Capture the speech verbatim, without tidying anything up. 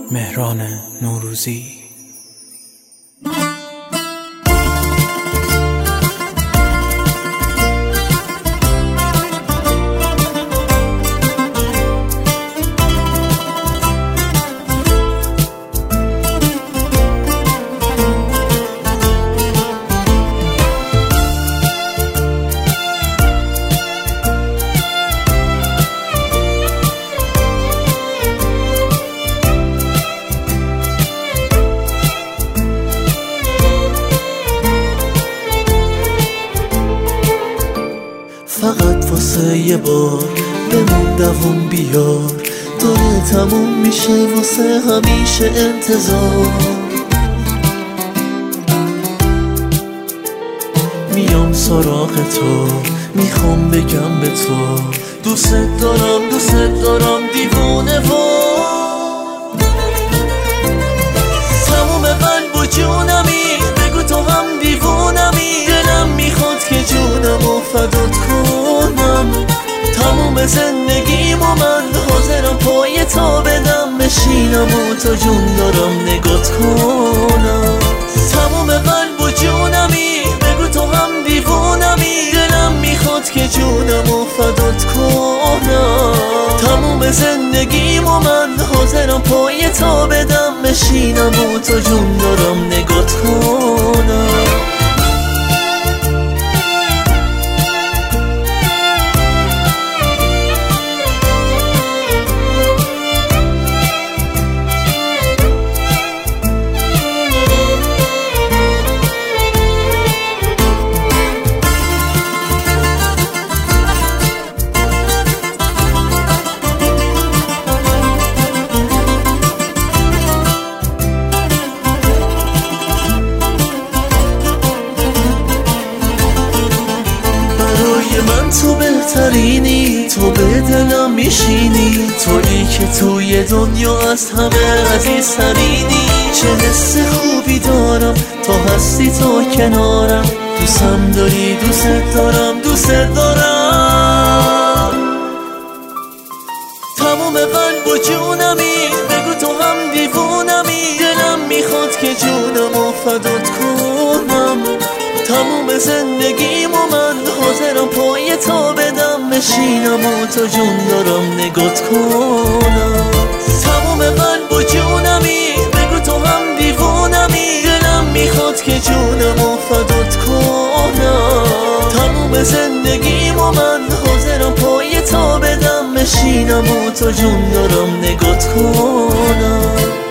مهران نوروزی. فقط واسه یه بار بمون دووم بیار، داره تموم میشه واسه همیشه انتظار. میام سراغ تو، میخوام بگم به تو دوست دارم دوست دارم دیوونه و تموم قلب و جونمی، بگو تو هم دیوونمی. دلم میخواد که جونمو فدات کنم، تموم زندگیم و من حاضرم پای تا بدم، بشینم و تا جون دارم نگات کنم. تموم قلب و جونمی، بگو تو هم دیوونمی. دلم میخواد که جونمو فدات کنم، تموم زندگیم و من حاضرم پای تا بدم، بشینم و تا جون دارم نگات کنم. من تو بهترینی، تو به دلم میشینی، تویی که توی دنیا از همه عزیزترینی. چه حس خوبی دارم تا هستی تا کنارم، دوستم داری دوست دارم دوست دارم. تموم قلب و جونمی، بگو تو هم دیوونمی. دلم میخواد که جونمو فدات کنم، تموم زندگیم و من حاضرم پای تا بدم، بشینم و تا جون دارم نگات کنم. تموم قلب و جونمی، بگو تو هم دیوونمی. دلم میخواد که جونمو فدات کنم، تموم زندگیم و من حاضرم پای تا بدم، بشینم و تا جون دارم نگات کنم.